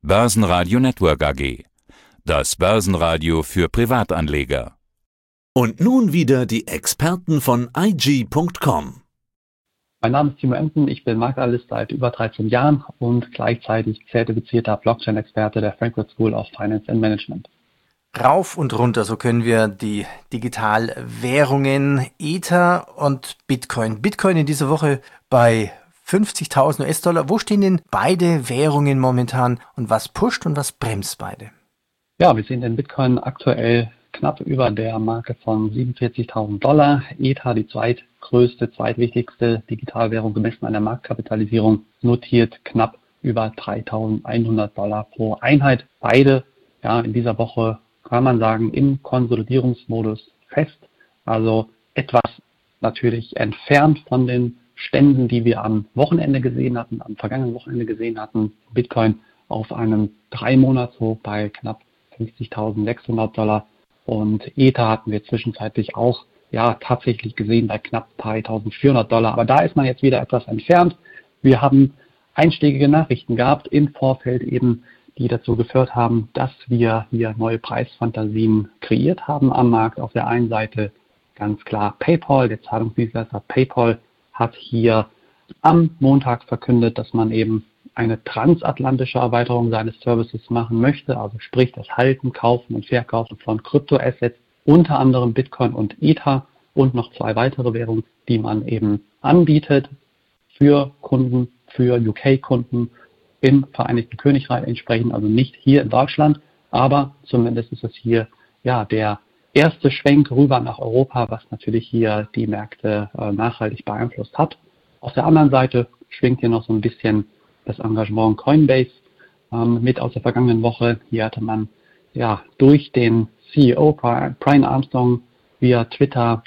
Börsenradio Network AG. Das Börsenradio für Privatanleger. Und nun wieder die Experten von IG.com. Mein Name ist Timo Emden, ich bin Marktanalyst seit über 13 Jahren und gleichzeitig zertifizierter Blockchain-Experte der Frankfurt School of Finance and Management. Rauf und runter, so können wir die Digitalwährungen Ether und Bitcoin. Bitcoin in dieser Woche bei 50.000 US-Dollar. Wo stehen denn beide Währungen momentan und was pusht und was bremst beide? Ja, wir sehen den Bitcoin aktuell knapp über der Marke von 47.000 Dollar. Ether, die zweitwichtigste Digitalwährung gemessen an der Marktkapitalisierung, notiert knapp über 3.100 Dollar pro Einheit. Beide in dieser Woche, kann man sagen, im Konsolidierungsmodus fest. Also etwas natürlich entfernt von den Ständen, die wir am vergangenen Wochenende gesehen hatten. Bitcoin auf einem 3-Monats-Hoch bei knapp 50.600 Dollar. Und Ether hatten wir zwischenzeitlich auch tatsächlich gesehen bei knapp 3.400 Dollar. Aber da ist man jetzt wieder etwas entfernt. Wir haben einschlägige Nachrichten gehabt im Vorfeld eben, die dazu geführt haben, dass wir hier neue Preisfantasien kreiert haben am Markt. Auf der einen Seite ganz klar PayPal, der Zahlungsdienstleister PayPal hat hier am Montag verkündet, dass man eben eine transatlantische Erweiterung seines Services machen möchte, also sprich das Halten, Kaufen und Verkaufen von Kryptoassets, unter anderem Bitcoin und Ether und noch 2 weitere Währungen, die man eben anbietet für Kunden, für UK-Kunden im Vereinigten Königreich entsprechend, also nicht hier in Deutschland, aber zumindest ist es hier der erste Schwenk rüber nach Europa, was natürlich hier die Märkte nachhaltig beeinflusst hat. Auf der anderen Seite schwingt hier noch so ein bisschen das Engagement Coinbase mit aus der vergangenen Woche. Hier hatte man durch den CEO Brian Armstrong via Twitter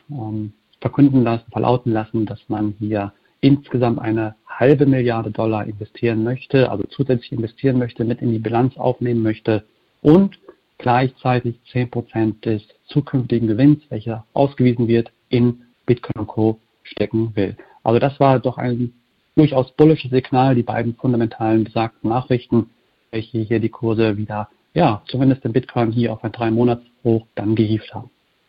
verlauten lassen, dass man hier insgesamt eine $500 Milliarden investieren möchte, also zusätzlich investieren möchte, mit in die Bilanz aufnehmen möchte und gleichzeitig 10% des zukünftigen Gewinns, welcher ausgewiesen wird, in Bitcoin und Co. stecken will. Also das war doch ein durchaus bullisches Signal, die beiden fundamentalen besagten Nachrichten, welche hier die Kurse wieder, zumindest im Bitcoin hier auf ein 3-Monats-Hoch dann gehievt haben.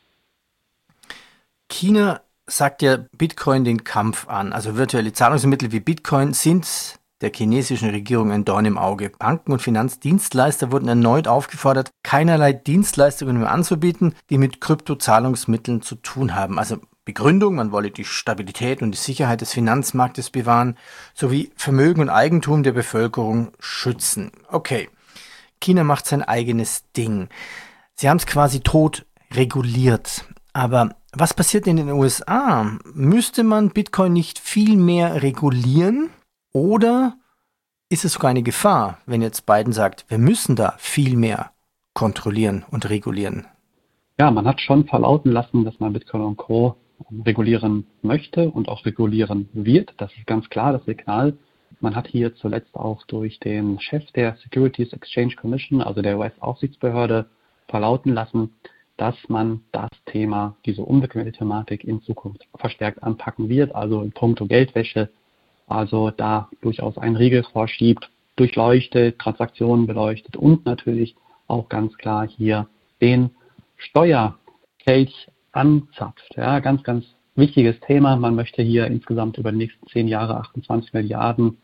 China sagt ja Bitcoin den Kampf an. Also virtuelle Zahlungsmittel wie Bitcoin sind der chinesischen Regierung ein Dorn im Auge. Banken und Finanzdienstleister wurden erneut aufgefordert, keinerlei Dienstleistungen mehr anzubieten, die mit Kryptozahlungsmitteln zu tun haben. Also Begründung, man wolle die Stabilität und die Sicherheit des Finanzmarktes bewahren, sowie Vermögen und Eigentum der Bevölkerung schützen. Okay, China macht sein eigenes Ding. Sie haben es quasi tot reguliert. Aber was passiert in den USA? Müsste man Bitcoin nicht viel mehr regulieren? Oder ist es sogar eine Gefahr, wenn jetzt Biden sagt, wir müssen da viel mehr kontrollieren und regulieren? Ja, man hat schon verlauten lassen, dass man Bitcoin und Co. regulieren möchte und auch regulieren wird. Das ist ganz klar das Signal. Man hat hier zuletzt auch durch den Chef der Securities Exchange Commission, also der US-Aufsichtsbehörde, verlauten lassen, dass man das Thema, diese unbequeme Thematik in Zukunft verstärkt anpacken wird, also in puncto Geldwäsche, also da durchaus einen Riegel vorschiebt, durchleuchtet, Transaktionen beleuchtet und natürlich auch ganz klar hier den Steuerkelch anzapft. Ja, ganz, ganz wichtiges Thema. Man möchte hier insgesamt über die nächsten 10 Jahre 28 Milliarden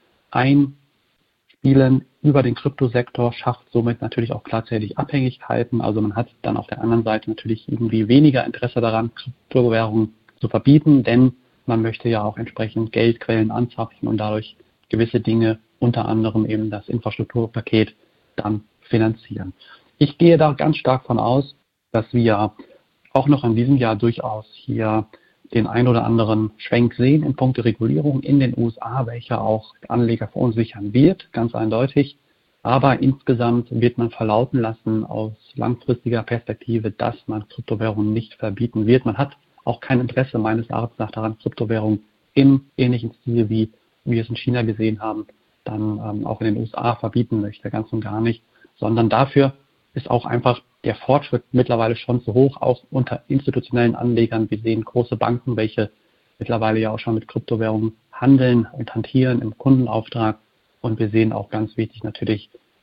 einspielen über den Kryptosektor, schafft somit natürlich auch gleichzeitig Abhängigkeiten. Also man hat dann auf der anderen Seite natürlich irgendwie weniger Interesse daran, Kryptowährungen zu verbieten, denn man möchte ja auch entsprechend Geldquellen anzapfen und dadurch gewisse Dinge, unter anderem eben das Infrastrukturpaket, dann finanzieren. Ich gehe da ganz stark von aus, dass wir auch noch in diesem Jahr durchaus hier den ein oder anderen Schwenk sehen in puncto Regulierung in den USA, welcher auch Anleger verunsichern wird, ganz eindeutig. Aber insgesamt wird man verlauten lassen aus langfristiger Perspektive, dass man Kryptowährungen nicht verbieten wird. Man hat auch kein Interesse meines Erachtens nach daran, Kryptowährungen im ähnlichen Stil, wie wir es in China gesehen haben, dann auch in den USA verbieten möchte, ganz und gar nicht, sondern dafür ist auch einfach der Fortschritt mittlerweile schon zu hoch, auch unter institutionellen Anlegern. Wir sehen große Banken, welche mittlerweile ja auch schon mit Kryptowährungen handeln und hantieren im Kundenauftrag. Und wir sehen auch ganz wichtig natürlich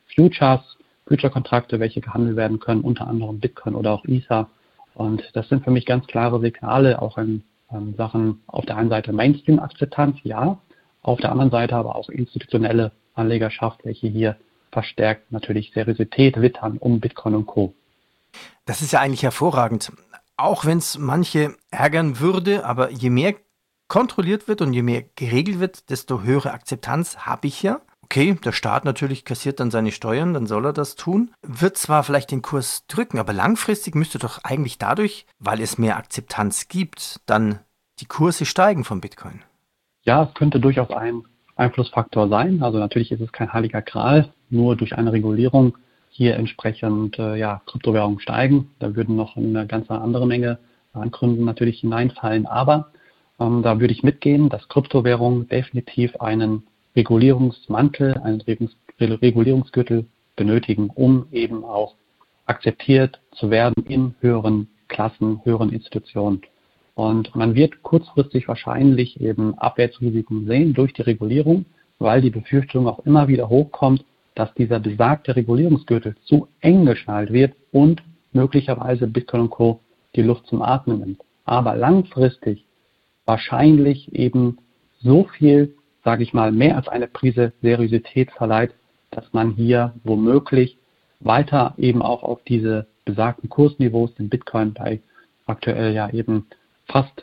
Future-Kontrakte, welche gehandelt werden können, unter anderem Bitcoin oder auch Ether. Und das sind für mich ganz klare Signale, auch in Sachen auf der einen Seite Mainstream-Akzeptanz, ja, auf der anderen Seite aber auch institutionelle Anlegerschaft, welche hier verstärkt natürlich Seriosität wittern um Bitcoin und Co. Das ist ja eigentlich hervorragend. Auch wenn es manche ärgern würde, aber je mehr kontrolliert wird und je mehr geregelt wird, desto höhere Akzeptanz habe ich ja. Okay, der Staat natürlich kassiert dann seine Steuern, dann soll er das tun. Wird zwar vielleicht den Kurs drücken, aber langfristig müsste doch eigentlich dadurch, weil es mehr Akzeptanz gibt, dann die Kurse steigen vom Bitcoin. Ja, es könnte durchaus ein Einflussfaktor sein. Also natürlich ist es kein heiliger Gral, nur durch eine Regulierung hier entsprechend Kryptowährungen steigen. Da würden noch eine ganz andere Menge an Gründen natürlich hineinfallen. Aber da würde ich mitgehen, dass Kryptowährungen definitiv einen Regulierungsmantel, einen Regulierungsgürtel benötigen, um eben auch akzeptiert zu werden in höheren Klassen, höheren Institutionen. Und man wird kurzfristig wahrscheinlich eben Abwärtsrisiken sehen durch die Regulierung, weil die Befürchtung auch immer wieder hochkommt, dass dieser besagte Regulierungsgürtel zu eng geschnallt wird und möglicherweise Bitcoin und Co. die Luft zum Atmen nimmt. Aber langfristig wahrscheinlich eben so viel, sage ich mal, mehr als eine Prise Seriosität verleiht, dass man hier womöglich weiter eben auch auf diese besagten Kursniveaus, den Bitcoin bei aktuell ja eben fast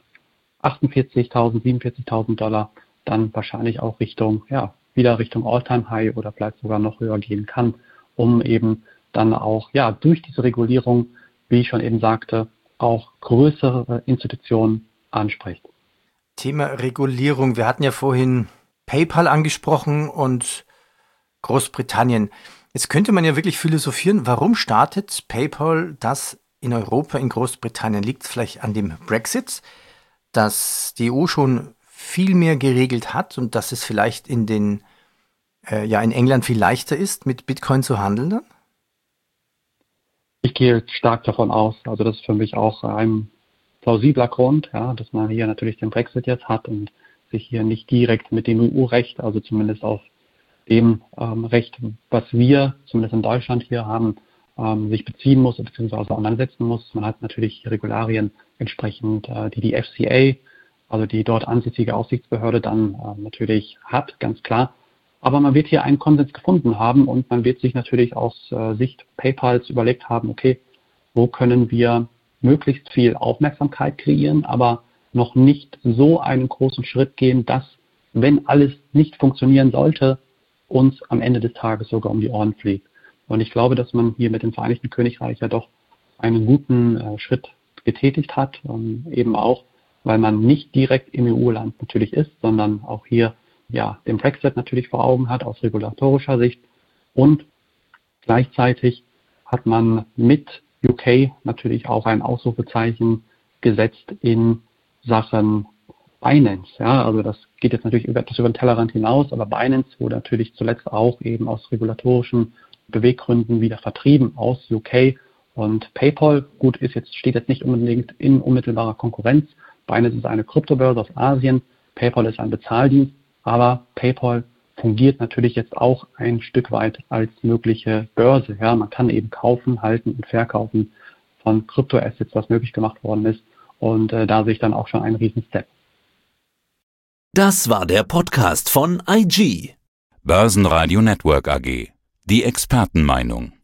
48.000, 47.000 Dollar, dann wahrscheinlich auch wieder Richtung All-Time-High oder vielleicht sogar noch höher gehen kann, um eben dann auch durch diese Regulierung, wie ich schon eben sagte, auch größere Institutionen anspricht. Thema Regulierung. Wir hatten ja vorhin PayPal angesprochen und Großbritannien. Jetzt könnte man ja wirklich philosophieren, warum startet PayPal das in Europa, in Großbritannien? Liegt es vielleicht an dem Brexit, dass die EU schon viel mehr geregelt hat und dass es vielleicht in England viel leichter ist, mit Bitcoin zu handeln dann? Ich gehe stark davon aus, also das ist für mich auch ein plausibler Grund, dass man hier natürlich den Brexit jetzt hat und sich hier nicht direkt mit dem EU-Recht, also zumindest auf dem Recht, was wir zumindest in Deutschland hier haben, sich beziehen muss bzw. auseinandersetzen muss. Man hat natürlich Regularien entsprechend, die FCA, also die dort ansässige Aufsichtsbehörde dann natürlich hat, ganz klar. Aber man wird hier einen Konsens gefunden haben und man wird sich natürlich aus Sicht PayPals überlegt haben, okay, wo können wir möglichst viel Aufmerksamkeit kreieren, aber noch nicht so einen großen Schritt gehen, dass, wenn alles nicht funktionieren sollte, uns am Ende des Tages sogar um die Ohren fliegt. Und ich glaube, dass man hier mit dem Vereinigten Königreich ja doch einen guten Schritt getätigt hat, eben auch, weil man nicht direkt im EU-Land natürlich ist, sondern auch hier den Brexit natürlich vor Augen hat aus regulatorischer Sicht. Und gleichzeitig hat man mit UK natürlich auch ein Ausrufezeichen gesetzt in Sachen Binance. Also das geht jetzt natürlich über den Tellerrand hinaus, aber Binance wurde natürlich zuletzt auch eben aus regulatorischen Beweggründen wieder vertrieben aus UK. Und PayPal, steht jetzt nicht unbedingt in unmittelbarer Konkurrenz. Binance ist eine Kryptobörse aus Asien, PayPal ist ein Bezahldienst, aber PayPal fungiert natürlich jetzt auch ein Stück weit als mögliche Börse. Man kann eben kaufen, halten und verkaufen von Kryptoassets, was möglich gemacht worden ist. Und da sehe ich dann auch schon einen riesen Step. Das war der Podcast von IG. Börsenradio Network AG. Die Expertenmeinung.